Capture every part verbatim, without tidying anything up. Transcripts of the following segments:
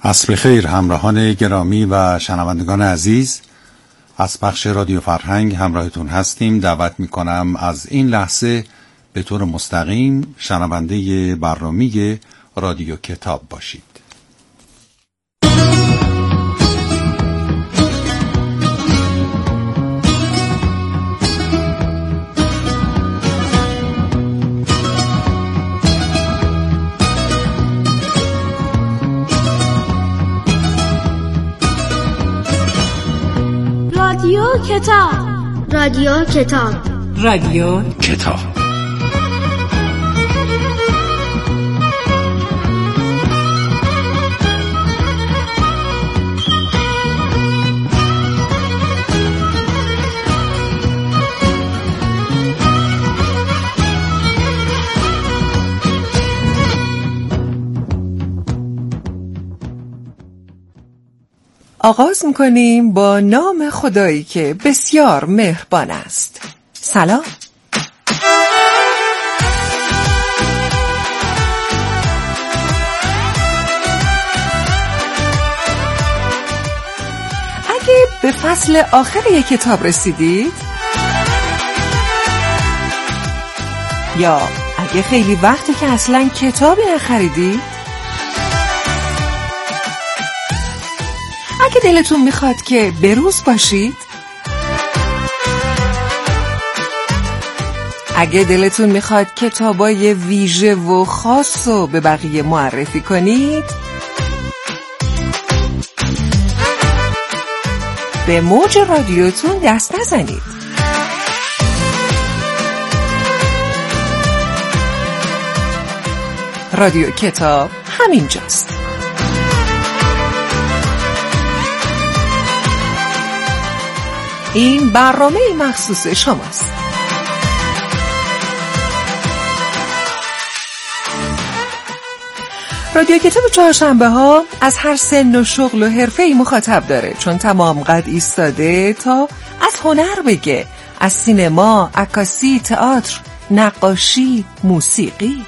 عصر خیر همراهان گرامی و شنوندگان عزیز، از پخش رادیو فرهنگ همراهتون هستیم. دعوت میکنم از این لحظه به طور مستقیم شنونده برنامه رادیو کتاب باشید. رادیو کتاب رادیو کتاب رادیو کتاب آغاز می‌کنیم با نام خدایی که بسیار مهربان است. سلام. اگه به فصل آخر یک کتاب رسیدید یا اگه خیلی وقتی که اصلاً کتابی نخریدید، اگه دلتون میخواد که بروز باشید، اگه دلتون میخواد کتابای ویژه و خاص رو به بقیه معرفی کنید، به موج رادیوتون دست نزنید. رادیو کتاب همینجاست. این برنامه مخصوص شماست. رادیو کتاب چهارشنبه ها از هر سن و شغل و حرفه‌ای مخاطب داره، چون تمام قد ایستاده تا از هنر بگه، از سینما، عکاسی، تئاتر، نقاشی، موسیقی.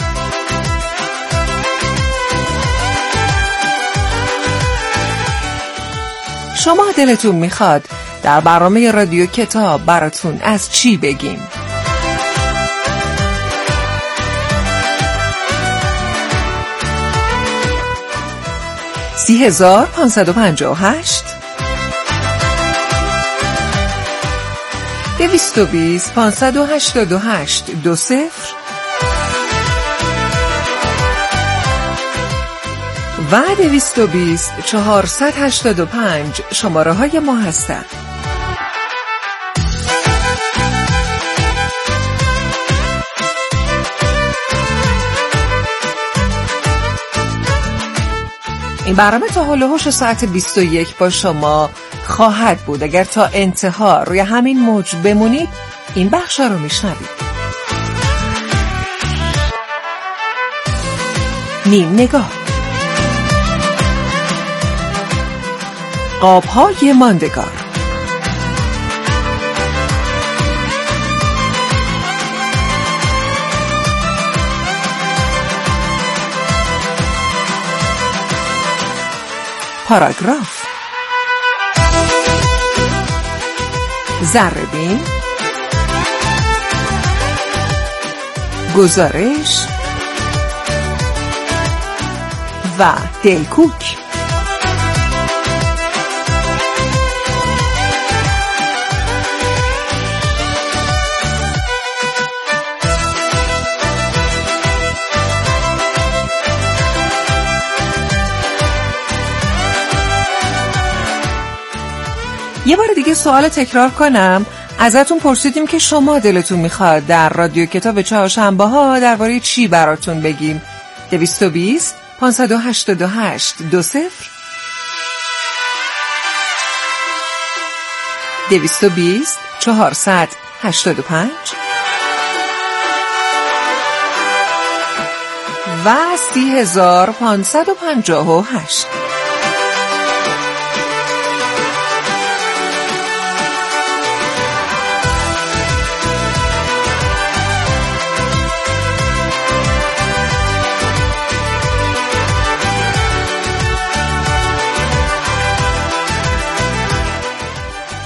شما دلتون میخواد در برنامه رادیو کتاب براتون از چی بگیم؟ سی هزار پانصد و پنجاه و هشت دویست و بیست پانصد و هشتاد و هشت دو صفر و دویست و بیست چهارصد و هشتاد و پنج شماره های ما هستند. این برنامه تا حول و حوش ساعت بیست و یک با شما خواهد بود. اگر تا انتها روی همین موج بمونید این بخشا رو میشنوید. نیم نگاه، قاب‌های ماندگار، پاراگراف، ذره‌بین، گزارش و دلکوک. یه بار دیگه سوال تکرار کنم. ازتون پرسیدیم که شما دلتون میخواد در رادیو کتاب چهارشنبه ها درباره چی براتون بگیم؟ دویست و بیست پانصد و هشتاد و هشت دو صفر دویست و بیست چهارصد و هشتاد و پنج و سی هزار پانصد و پنجاه و هشت.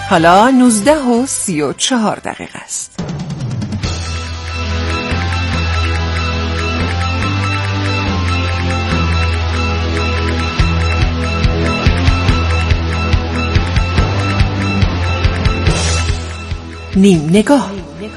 حالا نوزده و سی و چهار دقیقه است. نیم نگاه.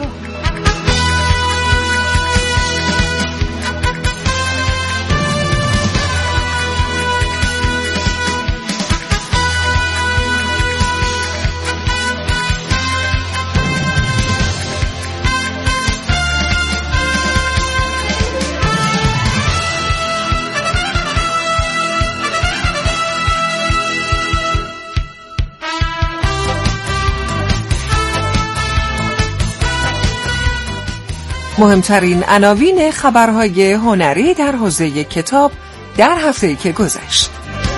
مهمترین عناوین خبرهای هنری در حوزه کتاب در هفته‌ای که گذشت.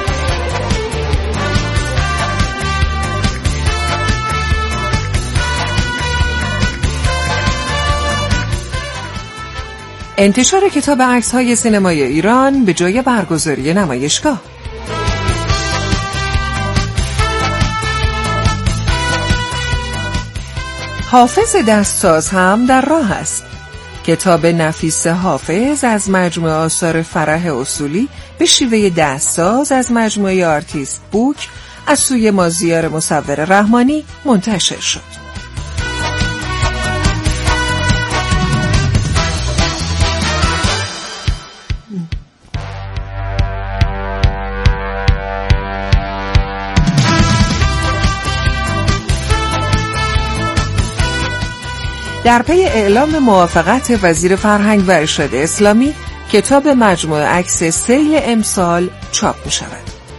انتشار کتاب عکس‌های سینمای ایران به جای برگزاری نمایشگاه. حافظ دستساز هم در راه است. کتاب نفیس حافظ از مجموعه آثار فرح اصولی به شیوه دستساز از مجموعه آرتیست بوک از سوی مازیار مصور رحمانی منتشر شد. در پی اعلام موافقت وزیر فرهنگ و ارشاد اسلامی، کتاب مجموعه عکس سیل امسال چاپ می شود.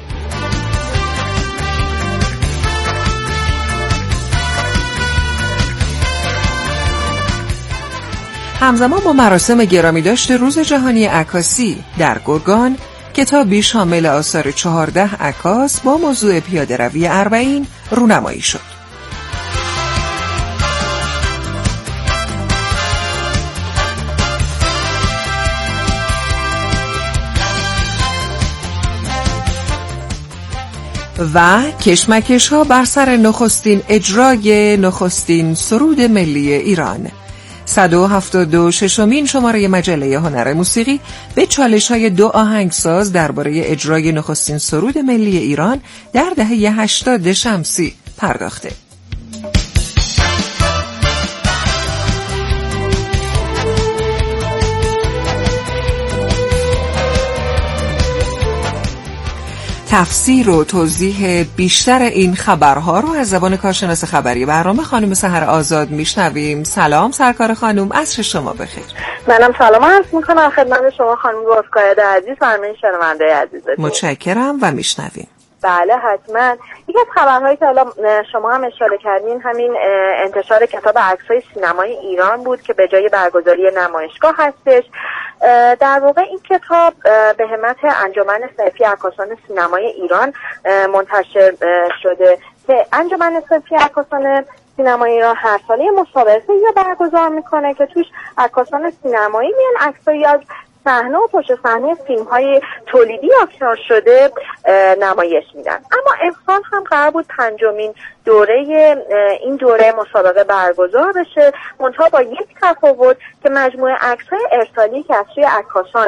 همزمان با مراسم گرامی داشته روز جهانی عکاسی در گرگان، کتابی شامل آثار چهارده عکاس با موضوع پیاده روی اربعین رونمایی شد. و کشمکش ها بر سر نخستین اجرای نخستین سرود ملی ایران. صد و هفتاد و ششمین شماره مجله هنر موسیقی به چالش های دو آهنگساز درباره اجرای نخستین سرود ملی ایران در دهه هشتاد شمسی پرداخته. تفسیر و توضیح بیشتر این خبرها رو از زبان کارشناس خبری برنامه خانم سحر آزاد میشنویم. سلام سرکار خانم، عصر شما بخیر. منم سلام عرض میکنم خدمت شما خانم گفتگویده عزیز و همه شنونده عزیزتون. متشکرم و میشنویم. بله حتما. یکی از خبرهایی که حالا شما هم اشاره کردین همین انتشار کتاب عکس‌های سینمای ایران بود که به جای برگزاری نمایشگاه هستش. در واقع این کتاب به همت انجمن صنفی عکاسان سینمای ایران منتشر شده که انجمن صنفی عکاسان سینمای ایران هر ساله مسابقه یا برگزار میکنه که توش عکاسان سینمایی میان عکسایی از صحنه و پشت صحنه فیلم‌های تولیدی اکران شده نمایش میدن. اما امسال هم قرار بود پنجمین دوره این دوره مسابقه برگزار بشه، منتها با یک تفاوت که مجموعه عکس‌های ارسالی که از سوی عکاسان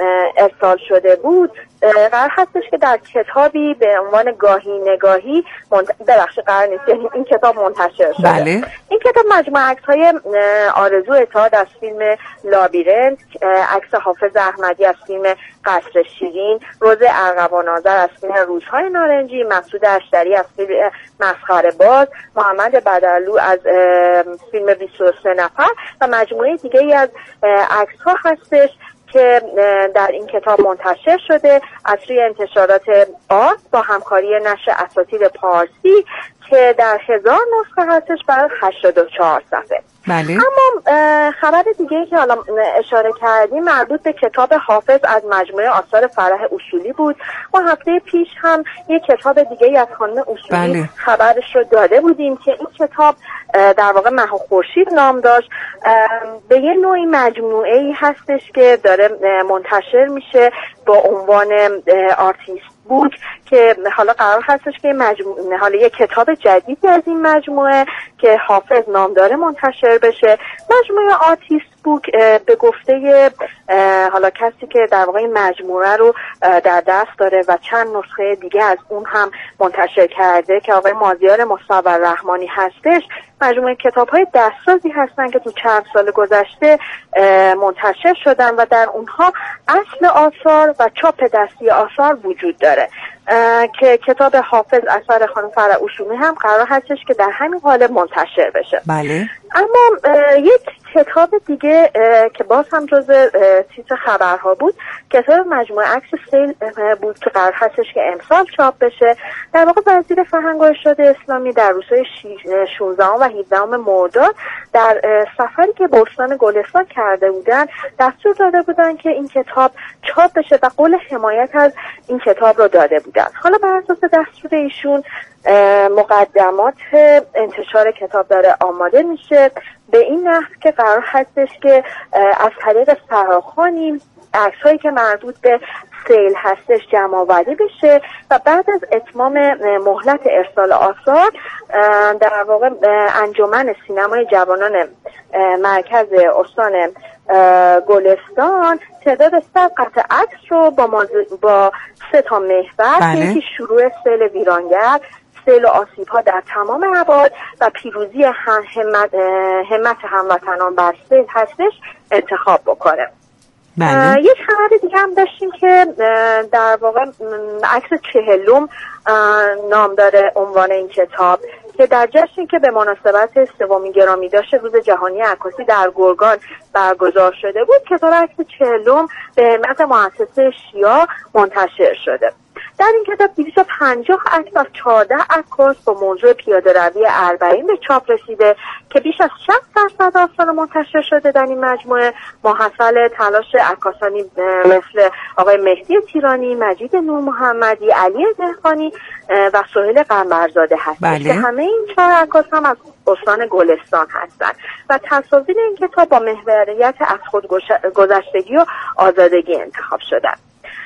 ارسال شده بود قرار هستش که در کتابی به عنوان گاهی نگاهی منت... ببخشید قرار نیست، یعنی این کتاب منتشر شده. بله. این کتاب مجموعه عکس‌های آرزو اتحاد از فیلم لابیرنت، عکس حافظ احمدی از فیلم قصر شیرین، روز ارغوان آذر از فیلم روزهای نارنجی، مسعود اشتری از فیلم مسخره باز، محمد بدرلو از فیلم بیست و سه نفر و مجموعه دیگه ای از عکس‌ها هستش که در این کتاب منتشر شده از سوی انتشارات آرت با همکاری نشر اساطیر پارسی که در هزار نسخه هستش برای هشتاد و چهار صفحه. بله. اما خبر دیگه که حالا اشاره کردیم مربوط به کتاب حافظ از مجموعه آثار فرح اصولی بود. ما هفته پیش هم یک کتاب دیگه از خانم اصولی بله. خبرش رو داده بودیم که این کتاب در واقع مها خورشید نام داشت. به یه نوعی مجموعه‌ای هستش که داره منتشر میشه با عنوان آرتیست بوک که حالا قرار هستش که مجموعه حالا یک کتاب جدیدی از این مجموعه که حافظ نام داره منتشر بشه. مجموعه آرتیست بوک به گفته حالا کسی که در واقع این مجموعه رو در دست داره و چند نسخه دیگه از اون هم منتشر کرده که آقای مازیار مصور رحمانی هستش، مجموعه کتاب‌های دستسازی هستن که تو چند سال گذشته منتشر شدن و در اونها اصل آثار و چاپ دستی آثار وجود داره که کتاب حافظ اثر خانم فرعوشومی هم قرار هستش که در همین قالب منتشر بشه. بله. اما یک کتاب دیگه که باز هم جزء تیتر خبرها بود، کتاب مجموعه عکس سیل بود که قرار هستش که امسال چاپ بشه. در واقع وزیر فرهنگ و ارشاد اسلامی در روزهای شانزدهم و هفدهم مرداد در سفری که به استان گلستان کرده بودن دستور داده بودن که این کتاب چاپ بشه و قول حمایت از این کتاب رو داده بودن. حالا بر اساس دستور ایشون مقدمات انتشار کتاب داره آماده میشه به این نحو که قرار هستش که از طریق فراخوانی عکس‌هایی که مربوط به سیل هستش جمع آوری بشه و بعد از اتمام مهلت ارسال آثار در واقع انجمن سینمای جوانان مرکز استان گلستان تعداد صد قطعه عکس رو با, با سه تا محور، بله. یکی شروع سیل ویرانگر، سیل و آسیب ها در تمام ابعاد و پیروزی همت, همت هموطنان بر سیل هستش انتخاب بکنه. بله. یک خبر دیگه هم داشتیم که در واقع عکس چهلم نام داره عنوان این کتاب که در جشنی که به مناسبت سومین گرامی داشت روز جهانی عکاسی در گرگان برگزار شده بود، کتاب عکس چهلم به حرمت مؤسسه شیا منتشر شده. در این کتاب دویست و پنجاه عکس از چهارده عکاس با موضوع پیاده روی اربعین به چاپ رسیده که بیش از شصت درصد آثار منتشر شده در این مجموعه محصل تلاش عکاسانی مثل آقای مهدی تیرانی، مجید نور محمدی، علی دهقانی و سهیل قنبرزاده هست. بله. که همه این چهار عکاس هم از استان گلستان هستند و تصاویر این کتاب با محوریت از خودگذشتگی و آزادگی انتخاب شدند.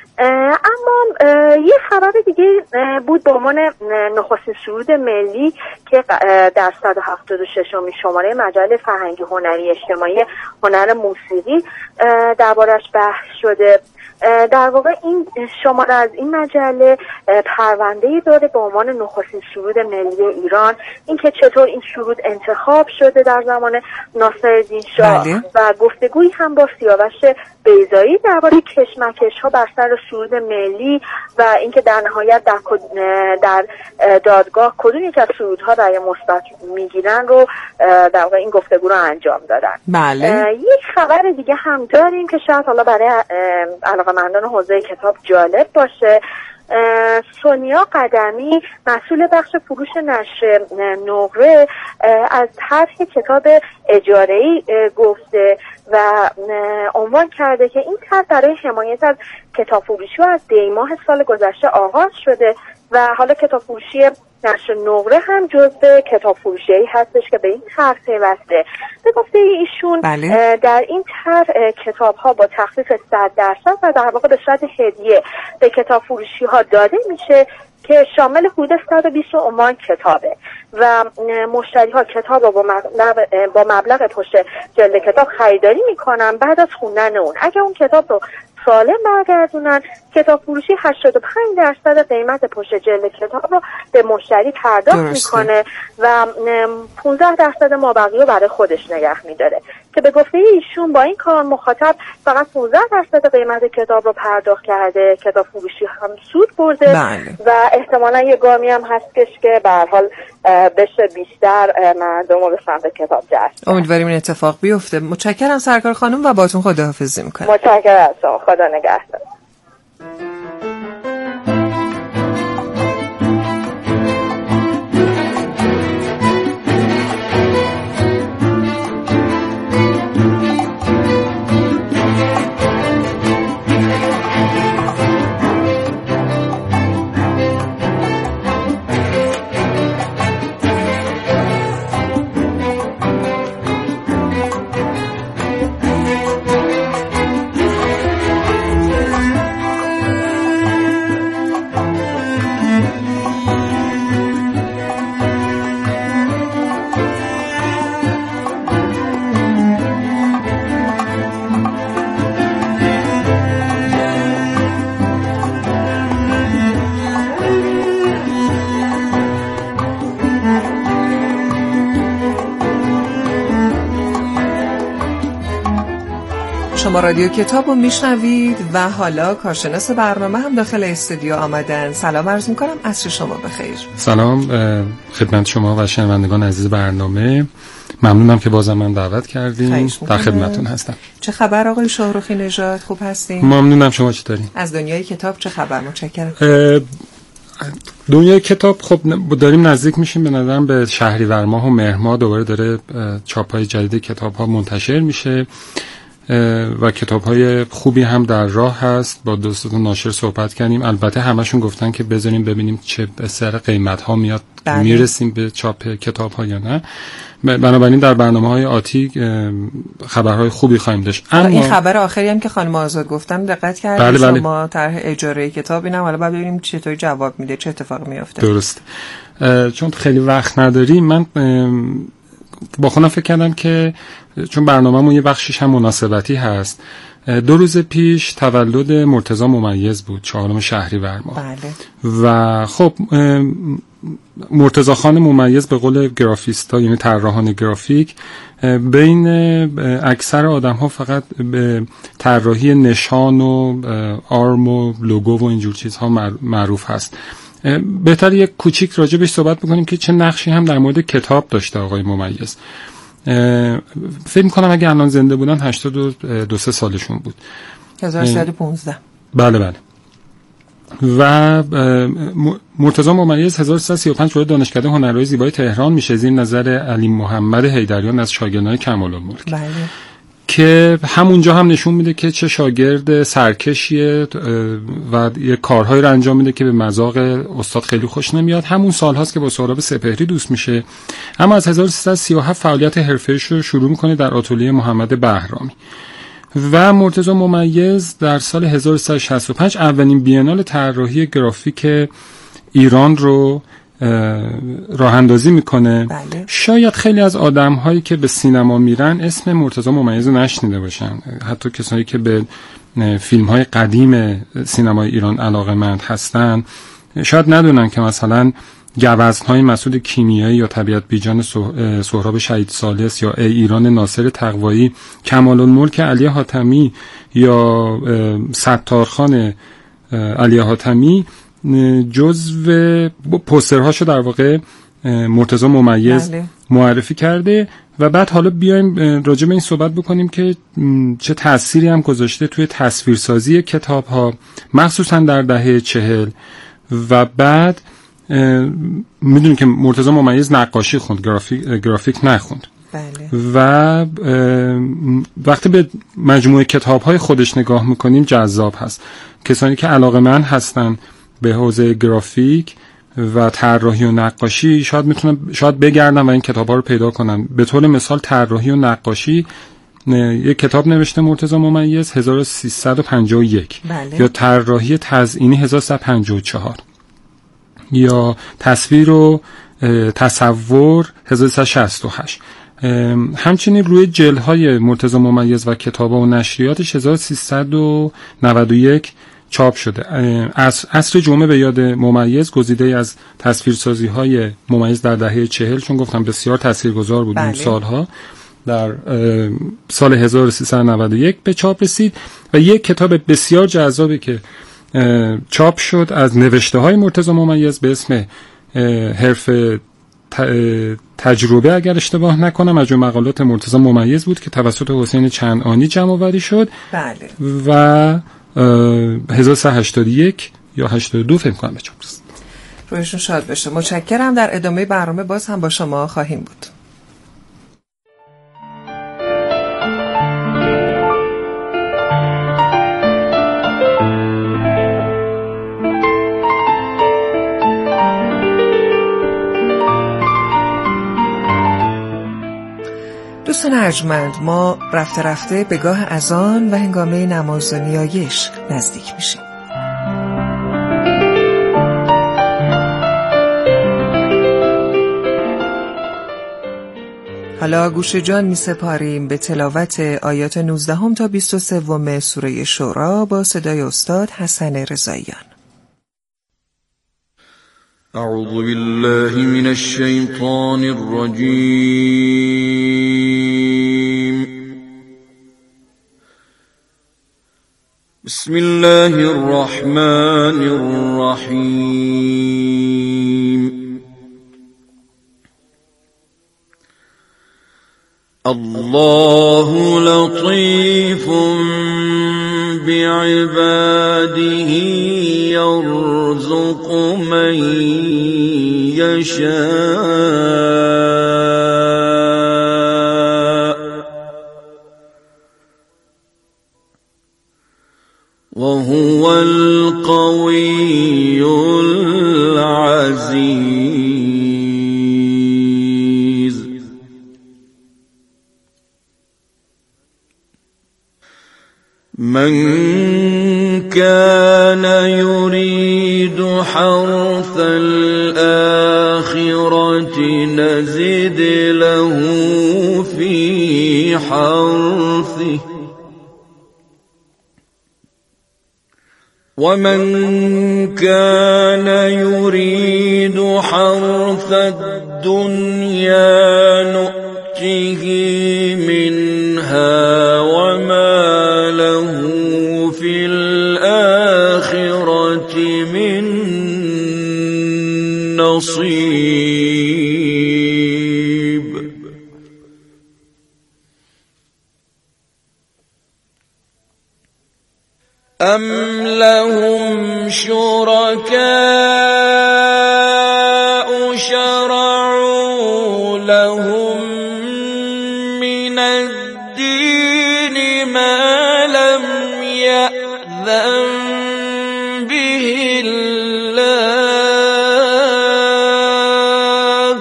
اما یه خبر دیگه بود به عنوان نخستین سرود ملی که در صد و هفتاد و ششمین شماره مجله فرهنگی هنری اجتماعی هنر موسیقی دربارش بحث شده. در واقع این شماره از این مجله پرونده‌ای داره به عنوان نخستین سرود ملی ایران، اینکه چطور این سرود انتخاب شده در زمان ناصرالدین شاه. بله. و گفتگویی هم با سیاوش بیضایی درباره کشمکش‌ها بر سر سرود ملی و اینکه در نهایت در در دادگاه کدوم یک از سرودها رأی مثبت میگیرن رو در واقع این گفتگو رو انجام دادن. بله. یک خبر دیگه هم داریم که شاید حالا برای علاقه‌مندان حوزه کتاب جالب باشه. سونیا قدمی مسئول بخش فروش نشر نقره از طرح کتاب اجاره‌ای گفته و عنوان کرده که این طرح برای حمایت از کتاب فروشی از دی ماه سال گذشته آغاز شده و حالا کتاب فروشی نشر نقره هم جزء کتاب فروشی هستش که به این طرح پیوسته. به گفته ایشون بله. در این طرح کتاب ها با تخفیف صد درصد و در واقع به صورت هدیه به کتاب فروشی ها داده میشه که شامل حدود صد و بیست عنوان کتابه و مشتری ها کتاب رو با مبلغ, با مبلغ پشت جلد کتاب خریداری میکنن. بعد از خوندن اون اگه اون کتاب رو سالم برگردونن، کتاب فروشی هشتاد و پنج درصد قیمت پشت جلد کتاب رو به مشتری پرداخت میکنه و پانزده درصد مابقی رو برای خودش نگه میداره که به گفته ایشون با این کار مخاطب فقط پانزده درصد قیمت کتاب رو پرداخت کرده، کتاب فروشی هم سود برده. بله. و احتمالا یه گامی هم هستش که به هر حال بشه بیشتر مردم رو به سمت کتاب جذب. امیدواریم این اتفاق بیفته. متشکرم سرکار خانم و باهاتون خداحافظی میکنم. متشکرم از شما. خدا نگهدار. شما رادیو کتاب رو میشنوید و حالا کارشناس برنامه هم داخل استودیو آمدن. سلام عرض میکنم، عصر شما بخیر. سلام خدمت شما و شنوندگان عزیز برنامه. ممنونم که بازم من دعوت کردین. در خدمتتون هستم. چه خبر آقای شاهرخی نژاد؟ خوب هستین؟ ممنونم. شما چطورین؟ از دنیای کتاب چه خبر؟ متشکرم. دنیای کتاب خب داریم نزدیک میشیم به نظرم به شهریور ماه و مهر ماه. دوباره داره چاپ‌های جدید کتاب‌ها منتشر میشه و کتاب‌های خوبی هم در راه هست. با دوستان ناشر صحبت کردیم، البته همشون گفتن که بذاریم ببینیم چه به سر قیمت‌ها میاد، بله. میرسیم به چاپ کتاب‌ها یا نه. بنابراین در برنامه‌های آتی خبرهای خوبی خواهیم داشت. اما این خبر آخری هم که خانم آزاد گفتن دقت کردید؟ بله بله. شما طرح اجاره کتاب اینم حالا بعد ببینیم چطوری جواب میده، چه اتفاقی میفته. درست. چون خیلی وقت نداریم، من با خودم فکر کردم که چون برنامه‌مون یه بخشش هم مناسبتی هست، دو روز پیش تولد مرتضی ممیز بود، چهارم شهریور ماه. بله. و خب مرتضی خان ممیز به قول گرافیستا، یعنی طراحان گرافیک، بین اکثر آدم‌ها فقط به طراحی نشان و آرم و لوگو و اینجور چیزها معروف هست. بهتر یک کوچیک راجع بهش صحبت بکنیم که چه نقشی هم در مورد کتاب داشته آقای ممیز. فکر می‌کنم اگه الان زنده بودن هشتاد و دو سه سالشون بود. هزار و سیصد و پانزده. بله بله. و مرتضی ممیز هزار و سیصد و سی و پنج وارد دانشکده هنرهای زیبای تهران میشه زیر نظر علی محمد حیدریان از شاگردان کمال‌الملک. بله. که همونجا هم نشون میده که چه شاگرد سرکشیه و یه کارهایی رو انجام میده که به مذاق استاد خیلی خوش نمیاد. همون سال هاست که با سهراب سپهری دوست میشه، اما از هزار و سیصد و سی و هفت فعالیت حرفه‌ایش رو شروع میکنه در آتلیه محمد بهرامی. و مرتضی ممیز در سال هزار و سیصد و شصت و پنج اولین بینال طراحی گرافیک ایران رو راه اندازی میکنه. بله. شاید خیلی از آدم هایی که به سینما میرن اسم مرتضی ممیز رو نشنیده باشن، حتی کسایی که به فیلم های قدیم سینمای ایران علاقه‌مند هستن شاید ندونن که مثلا گوزن‌های مسعود کیمیایی یا طبیعت بیجان سهراب شهید ثالث یا ای ایران ناصر تقوایی، کمال‌الملک علی حاتمی یا ستارخان علی حاتمی جزو پوسترهاشو در واقع مرتضی ممیز بله. معرفی کرده. و بعد حالا بیایم راجع به این صحبت بکنیم که چه تأثیری هم گذاشته توی تصویرسازی کتاب‌ها، مخصوصا در دهه چهل. و بعد میدونیم که مرتضی ممیز نقاشی خوند، گرافیک, گرافیک نخوند. بله. و وقتی به مجموعه کتاب‌های خودش نگاه میکنیم جذاب هست. کسانی که علاقه‌مند هستن به حوزه گرافیک و طراحی و نقاشی شاید میتونن شاید بگردن و این کتاب‌ها رو پیدا کنن. به طور مثال طراحی و نقاشی یک کتاب نوشته مرتضی ممیز هزار و سیصد و پنجاه و یک. بله. یا طراحی تزئینی هزار و سیصد و پنجاه و چهار، یا تصویر و تصور هزار و سیصد و شصت و هشت. همچنین روی جلدهای مرتضی ممیز و کتاب‌ها و نشریاتش هزار و سیصد و نود و یک چاپ شده. عصر جمعه به یاد ممیز گزیده از تصویرسازی‌های ممیز در دهه چهل، چون گفتم بسیار تاثیرگذار بود. بله. اون سالها در سال هزار و سیصد و نود و یک به چاپ رسید و یک کتاب بسیار جذابی که چاپ شد از نوشته‌های مرتضی ممیز به اسم حرف تجربه، اگر اشتباه نکنم، مجموع مقالات مرتضی ممیز بود که توسط حسین چندانی جمع آوری شد. بله. و هزار و سیصد و هشتاد و یک یا هشتاد و دو فکر کنم به چاپ رسید. رویشون شاد بشه. متشکرم. در ادامه برنامه باز هم با شما خواهیم بود. دوستان ارجمند، ما رفته رفته به گاه اذان و هنگامه نماز و نیایش نزدیک میشیم. حالا گوش جان می سپاریم به تلاوت آیات نوزدهم تا بیست و سوم سوره شورا با صدای استاد حسن رضاییان. اعوذ بالله من الشیطان الرجیم بسم الله الرحمن الرحيم الله لطيف بعباده يرزق من يشاء وهو القوي العزيز من كان يريد حرث الآخرة نزد له في حرثه ومن كان يريد حرث الدنيا نؤته منها وما له في الآخرة من نصيب أم لهم شركاء شرعوا لهم من الدين ما لم يأذن به الله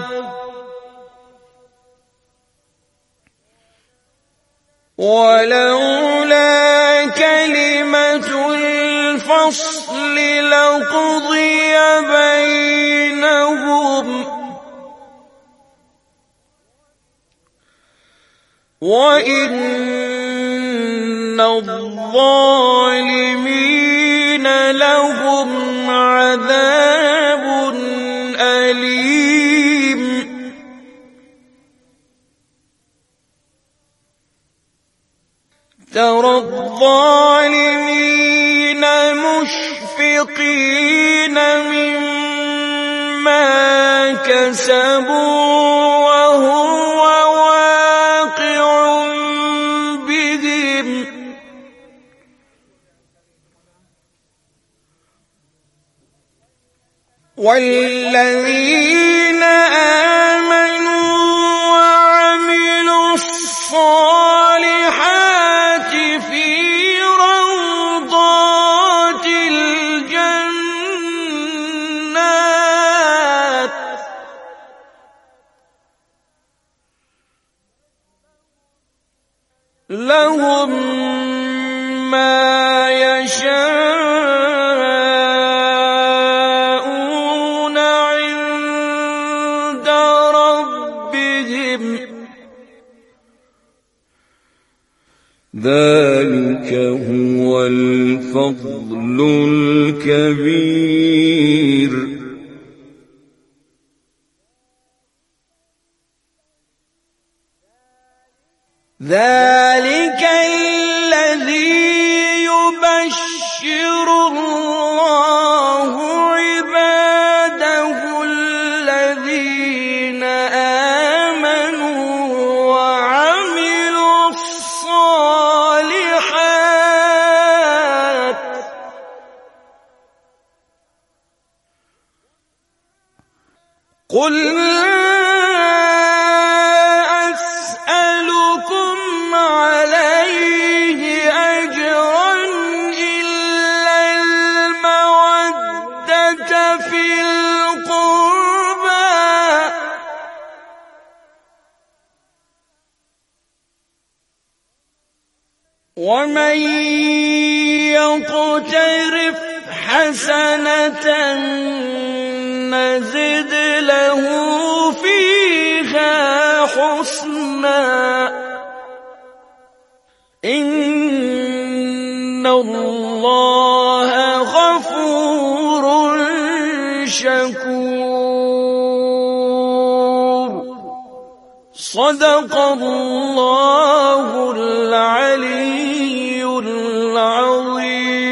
ولولا كلمة الفصل لقضي بينهم وإن الظالمين لهم عذاب أليم ترى الظالمين مشفقين مما كسبوا وهو واقع بهم والذين آمنوا وعملوا الصالحات في روضات الجنات لهم ما يشاءون عند ربهم ذلك هو الفضل الكبير ذلك الذي يبشر الله عباده الذين آمنوا وعملوا الصالحات قل ومن يقترف حسنة نزد له فيها حسنا إن الله غفور شكور صدق الله العلي العظيم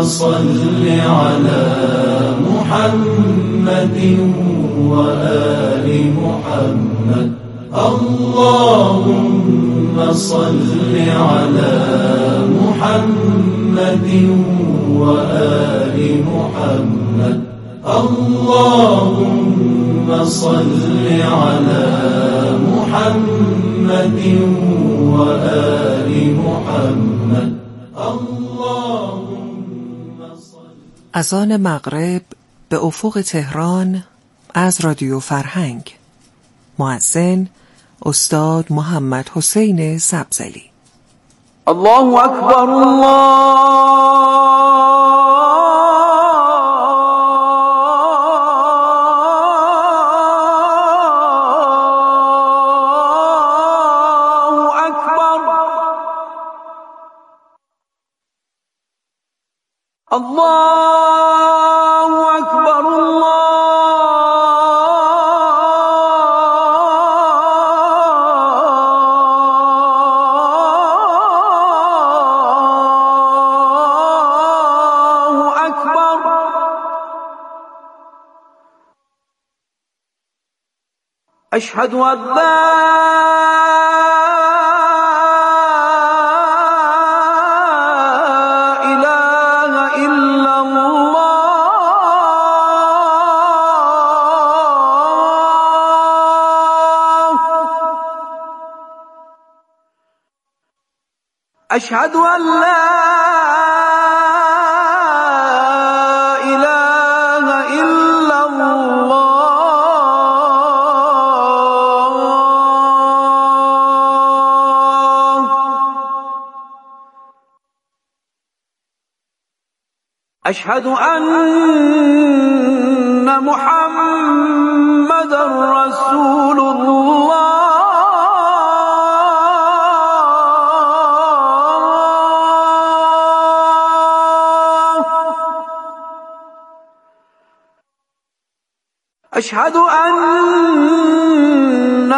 صل على محمد وآل محمد اللهم صل على محمد وآل محمد اللهم صل على محمد وآل محمد اللهم صل. اذان مغرب به افق تهران از رادیو فرهنگ. مؤذن استاد محمد حسین سبزلی. الله اکبر الله الله أكبر الله أكبر. أشهد أن لا أشهد أن لا إله إلا الله. أشهد أن محمدا رسول الله. أشهد أن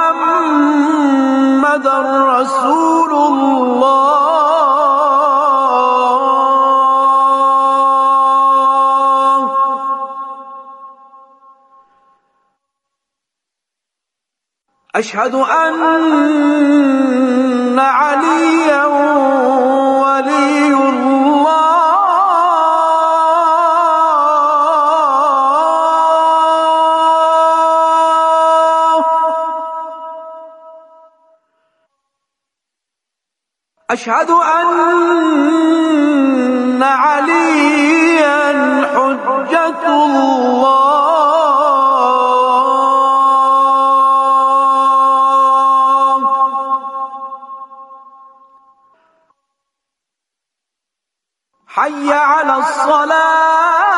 محمدا رسول الله. أشهد أن عليا ولي الله. أشهد أن عليا حجة الله. حي على الصلاة.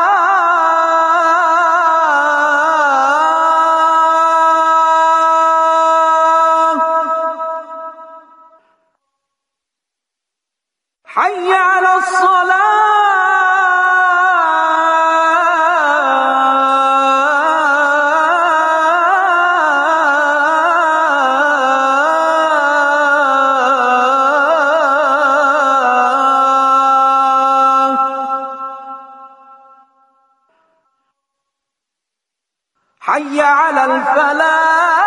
حي على الصلاة. حي على الفلاح.